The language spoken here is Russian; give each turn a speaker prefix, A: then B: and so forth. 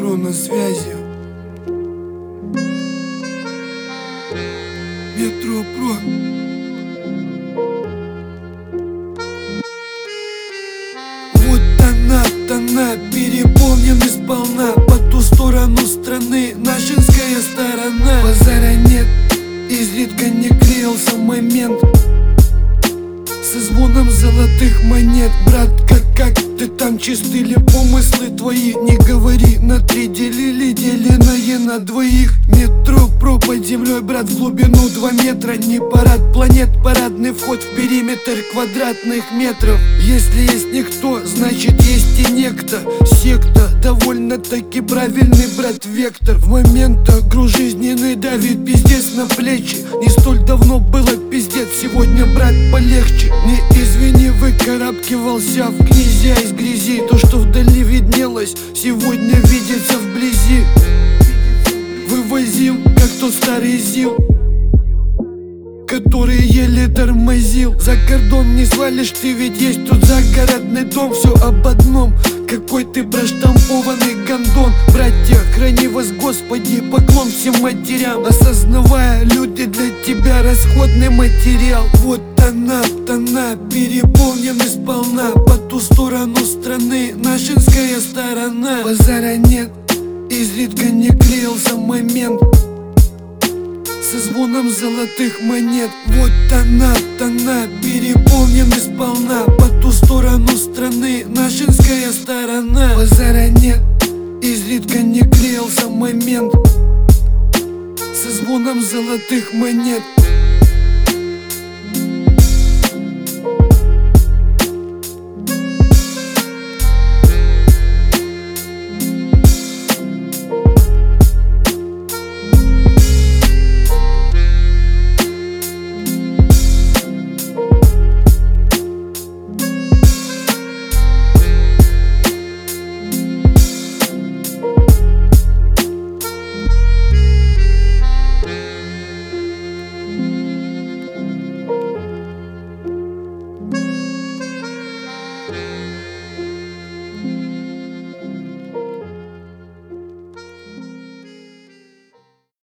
A: Метро на связи. Метро Про. Вот она переполнена сполна. По ту сторону страны нашинская сторона. Базара нет, изредка не клеился момент со звоном золотых монет. Брат, как ты там, чисты ли помыслы твои? Не говори, на три делили, деленное на двоих. Метро Про под землей, брат, в глубину 2 метра. Не парад планет, парадный вход в периметр квадратных метров. Если есть никто, значит есть и некто. Секта, довольно-таки правильный, брат, вектор. В момент груз жизненный давит пиздец на плечи. Не столь давно было пиздец, сегодня, брат, полегче. Не извини, выкарабкивался в князья из грязи. То, что вдали виднелось, сегодня видится вблизи. Вывозил, как тот старый ЗИЛ, который еле тормозил. За кордон не свалишь, ты ведь есть тут загородный дом. Все об одном, какой ты проштампованный гондон. Братья, храни вас, Господи, поклон всем матерям. Осознавая, люди для тебя расходный материал. Вот она переполнена сполна. По ту сторону страны нашинская сторона. Базара нет, изредка не клеился момент со звоном золотых монет. Вот она переполнена сполна. По ту сторону страны нашинская сторона. Базара нет, изредка не клеился момент со звоном золотых монет.